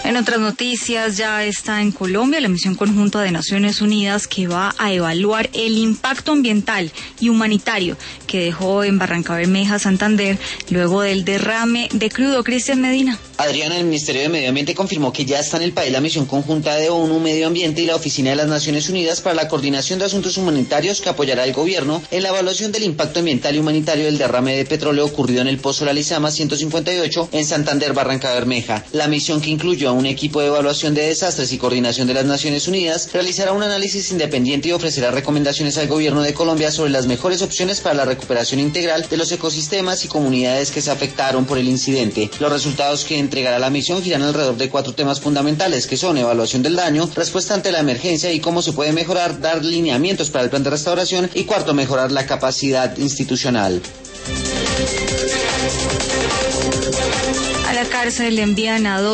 En otras noticias, ya está en Colombia la misión conjunta de Naciones Unidas que va a evaluar el impacto ambiental y humanitario que dejó en Barrancabermeja, Santander, luego del derrame de crudo. Cristian Medina. Adriana, el Ministerio de Medio Ambiente confirmó que ya está en el país la misión conjunta de ONU Medio Ambiente y la Oficina de las Naciones Unidas para la Coordinación de Asuntos Humanitarios que apoyará al gobierno en la evaluación del impacto ambiental y humanitario del derrame de petróleo ocurrido en el Pozo La Lizama 158 en Santander, Barrancabermeja. La misión, que incluyó a un equipo de evaluación de desastres y coordinación de las Naciones Unidas, realizará un análisis independiente y ofrecerá recomendaciones al gobierno de Colombia sobre las mejores opciones para la recuperación integral de los ecosistemas y comunidades que se afectaron por el incidente. Los resultados que entregará la misión giran alrededor de 4 temas fundamentales, que son evaluación del daño, respuesta ante la emergencia y cómo se puede mejorar, dar lineamientos para el plan de restauración y cuarto, mejorar la capacidad institucional. A la cárcel le envían a 2